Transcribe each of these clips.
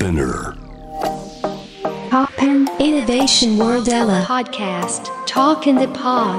Spinner Poppen Innovation World Ella Podcast Talk in the Pod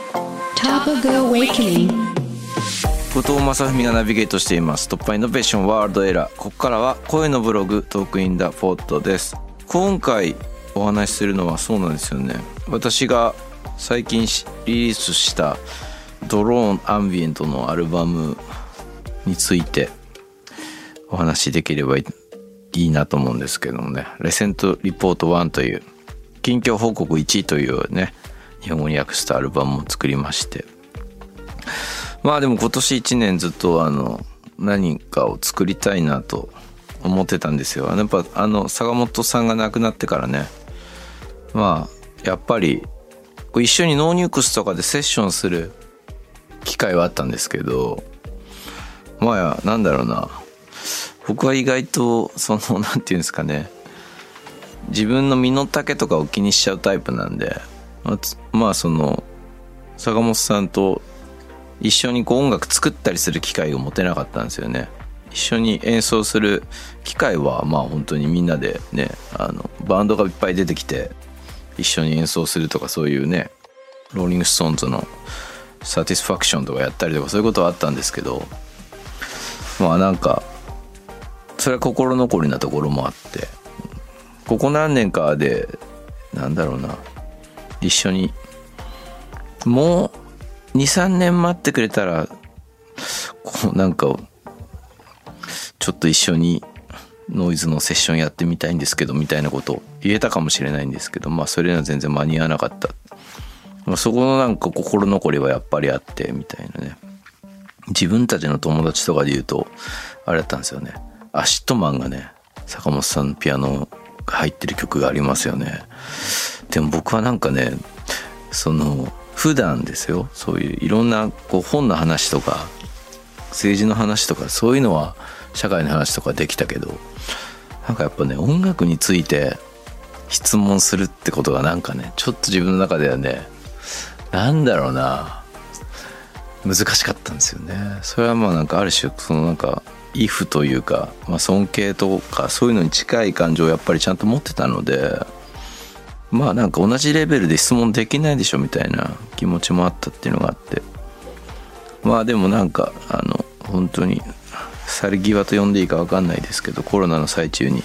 Topical Awakening 後藤正文がナビゲートしています突破イノベーションワールドエラー。ここからは声のブログトークインダポッドです。今回お話しするのはそうなんですよね、私が最近リリースしたドローンアンビエントのアルバムについてお話しできればいいなと思うんですけどもね、レセントリポート1という近況報告1というね日本語に訳したアルバムを作りまして、まあでも今年1年ずっと何かを作りたいなと思ってたんですよ。やっぱ坂本さんが亡くなってからね、まあやっぱり一緒にノーニュークスとかでセッションする機会はあったんですけど、まあなんだろうな、僕は意外となんていうんですかね、自分の身の丈とかを気にしちゃうタイプなんで、まあ坂本さんと一緒に音楽作ったりする機会を持てなかったんですよね。一緒に演奏する機会はまあ本当にみんなでね、バンドがいっぱい出てきて一緒に演奏するとか、そういうねローリングストーンズのサティスファクションとかやったりとかそういうことはあったんですけど、まあなんかそれは心残りなところもあって、ここ何年かでなんだろうな、一緒にもう 2,3 年待ってくれたらなんかちょっと一緒にノイズのセッションやってみたいんですけどみたいなことを言えたかもしれないんですけど、まあそれには全然間に合わなかった。まあ、そこのなんか心残りはやっぱりあってみたいなね。自分たちの友達とかで言うとあれだったんですよね、アシットマンがね坂本さんのピアノが入ってる曲がありますよね。でも僕はなんかね普段ですよ、そういういろんな本の話とか政治の話とかそういうのは社会の話とかできたけど、なんかやっぱね音楽について質問するってことがなんかねちょっと自分の中ではねなんだろうな難しかったんですよね。それはまあなんかある種なんかイフというか、まあ、尊敬とかそういうのに近い感情をやっぱりちゃんと持ってたので、まあなんか同じレベルで質問できないでしょみたいな気持ちもあったっていうのがあって、まあでもなんか本当に去り際と呼んでいいか分かんないですけど、コロナの最中に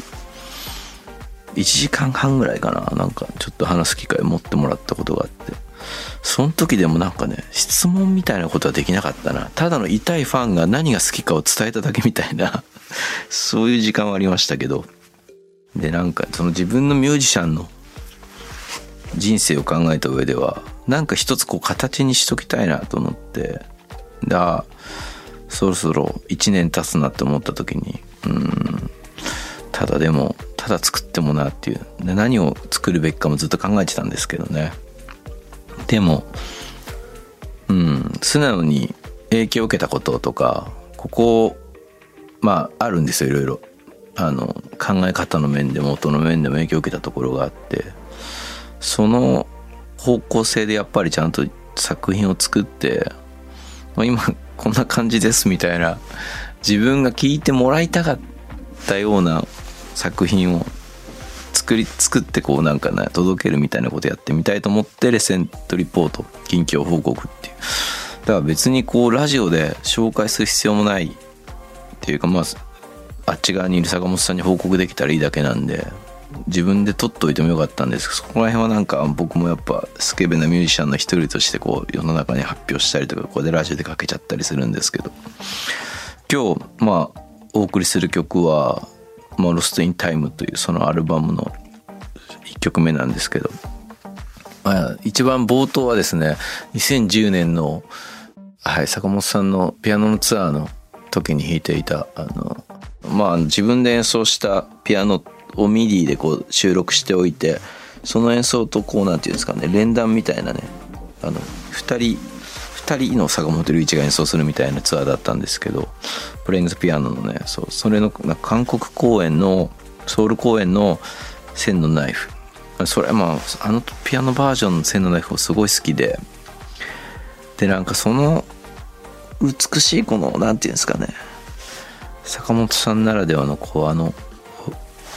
1時間半ぐらいかな、なんかちょっと話す機会を持ってもらったことがあって、その時でもなんかね質問みたいなことはできなかったな、ただの痛いファンが何が好きかを伝えただけみたいなそういう時間はありましたけど、でなんか自分のミュージシャンの人生を考えた上ではなんか一つ形にしときたいなと思って、そろそろ1年経つなって思った時にただ作ってもなっていう、何を作るべきかもずっと考えてたんですけどね。でも素直に影響を受けたこととかまああるんですよ、いろいろ考え方の面でも音の面でも影響を受けたところがあって、その方向性でやっぱりちゃんと作品を作って、まあ、今こんな感じですみたいな自分が聞いてもらいたかったような作品を作ってなんかね届けるみたいなことやってみたいと思ってレセントリポート近況報告っていう、だから別にラジオで紹介する必要もないっていうか、まああっち側にいる坂本さんに報告できたらいいだけなんで自分で撮っといてもよかったんですけど、そこら辺はなんか僕もやっぱスケベなミュージシャンの一人として世の中に発表したりとかここでラジオでかけちゃったりするんですけど、今日まあお送りする曲はロストインタイムというそのアルバムの1曲目なんですけど、一番冒頭はですね2010年の、坂本さんのピアノのツアーの時に弾いていた自分で演奏したピアノをミディで収録しておいて、その演奏となんていうんですかね連弾みたいなね2人の坂本龍一が演奏するみたいなツアーだったんですけど、プレイングズピアノのねそれの韓国公演のソウル公演の千のナイフ、それピアノバージョンの千のナイフもすごい好きで、なんかその美しいなんていうんですかね坂本さんならではの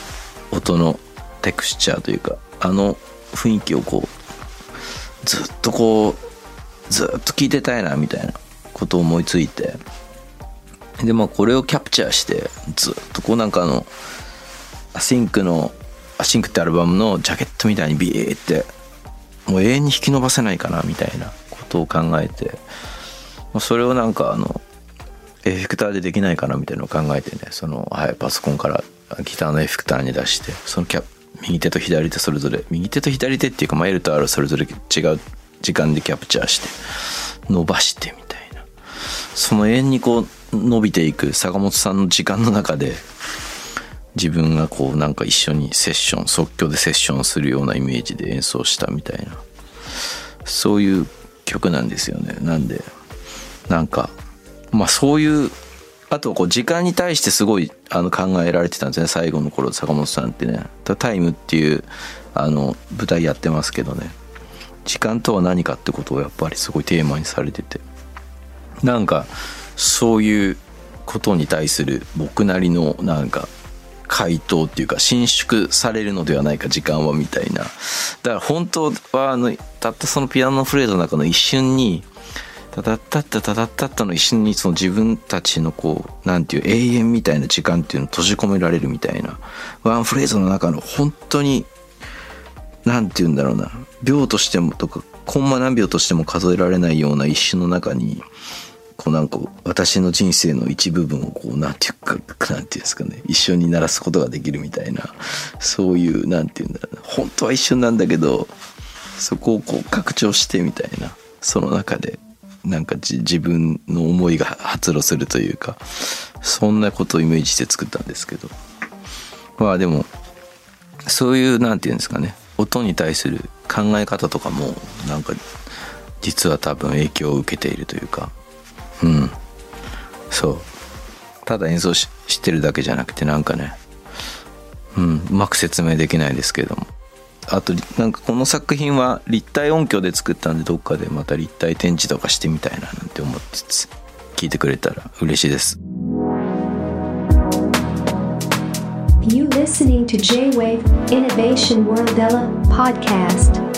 音のテクスチャーというか雰囲気をこうずっと聞いてたいなみたいなことを思いついて、でこれをキャプチャーしてずっとこうなんかアシンクってアルバムのジャケットみたいにビーってもう永遠に引き伸ばせないかなみたいなことを考えて、それをなんかエフェクターでできないかなみたいなのを考えてね、パソコンからギターのエフェクターに出して、その右手と左手それぞれ、右手と左手っていうかLとRそれぞれ違う時間でキャプチャーして伸ばしてみたいな、その永遠にこう伸びていく坂本さんの時間の中で自分がこうなんか一緒に即興でセッションするようなイメージで演奏したみたいな、そういう曲なんですよね。なんでなんかそういうあとこう時間に対してすごい考えられてたんですね。最後の頃坂本さんってね、タイムっていう舞台やってますけどね、時間とは何かってことをやっぱりすごいテーマにされてて、なんかそういうことに対する僕なりのなんか回答っていうか、伸縮されるのではないか時間はみたいな。だから本当はたったそのピアノのフレーズの中の一瞬にタタッタッタタタッタッタの一瞬にその自分たちのこうなんていう永遠みたいな時間っていうのを閉じ込められるみたいな、ワンフレーズの中の本当になんていうんだろうな、秒としてもとかコンマ何秒としても数えられないような一瞬の中にこうなんか私の人生の一部分をこうなんていうんですかね、一緒に鳴らすことができるみたいな、そういうなんていうんだろうな、本当は一瞬なんだけどそこをこう拡張してみたいな、その中でなんか自分の思いが発露するというか、そんなことをイメージして作ったんですけど、でもそういうなんていうんですかね、音に対する考え方とかもなんか実は多分影響を受けているというか、そうただ演奏してるだけじゃなくてなんかね、うまく説明できないですけれども、あとなんかこの作品は立体音響で作ったんで、どっかでまた立体展示とかしてみたいななんて思ってつつ聞いてくれたら嬉しいです。 You listening to J-Wave Innovation World Ella Podcast